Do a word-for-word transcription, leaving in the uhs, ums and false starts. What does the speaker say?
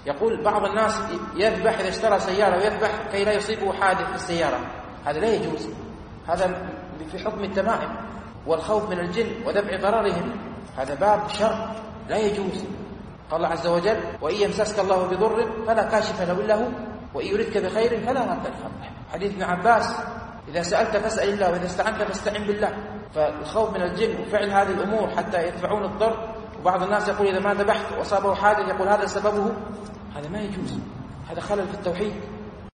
يقول بعض الناس يذبح إذا اشترى سيارة ويذبح كي لا يصيبه حادث في السيارة، هذا لا يجوز، هذا في حكم التمائم والخوف من الجن ودفع ضررهم، هذا باب شر لا يجوز. قال الله عز وجل: وإن يمسسك الله بضر فلا كاشف له إلا هو وإن يردك بخير فلا رد لفضله. حديث ابن عباس: إذا سألت فاسأل الله وإذا استعنت فاستعن بالله. فالخوف من الجن وفعل هذه الأمور حتى يدفعون الضر. وبعض الناس يقول إذا ما ذبحت وأصابه حادث يقول هذا سببه، هذا ما يجوز، هذا خلل في التوحيد.